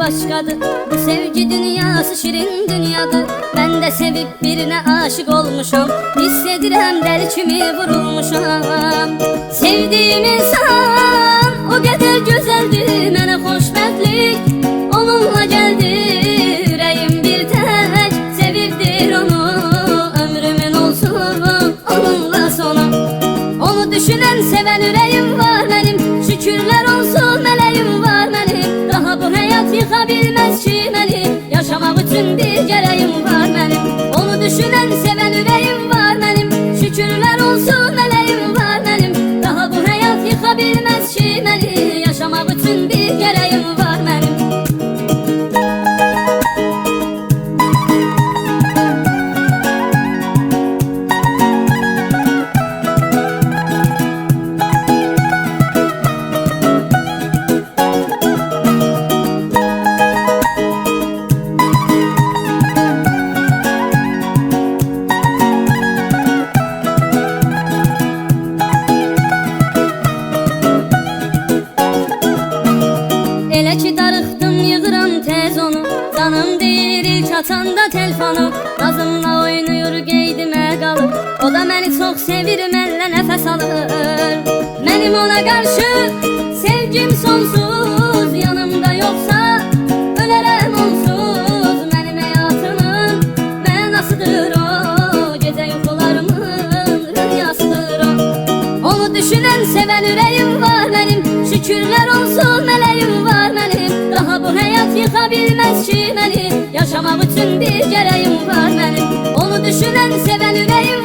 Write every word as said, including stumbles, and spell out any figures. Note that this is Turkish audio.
başkadır. Bu sevgi dünyası şirin dünyadır. Ben de sevip birine aşık olmuşam. Hissedirəm deli kimi vurulmuşam. Sevdiğim insan o kadar güzeldi, mənə xoşbəxtlik onunla geldi. Yüreğim bir tek sevibdir onu, ömrümün olsun onunla sonu. Onu düşünen seven yüreğim var benim, şükürler olsun meleğim var benim. Daha bu hayat yıkabilmez ki beni, yaşamak için bir gereğim var benim. Onu düşünen seven yüreğim var benim, şükürler olsun meleğim var benim. Daha bu hayat yıkabilmez ki beni, yaşamak için bir gereğim var benim. Elə ki darıxdım yığıram tez onu, canım deyir ilk açanda telefonu. Nazımla oynayır qeydimə qalır, o da məni çox sevir, mənlə nəfəs alır. Mənim ona qarşı sevgim sonsuz, yanımda yoxsa ölərəm onsuz. Mənim həyatımın mənasıdır o, gecə yuxularımın rüyasıdır o. Onu düşünen seven yüreğim var benim, şükürler olsun meleğim var benim. Daha bu hayat yıkabilmez ki beni, yaşamak için bir gereğim var benim. Onu düşünen seven yüreğim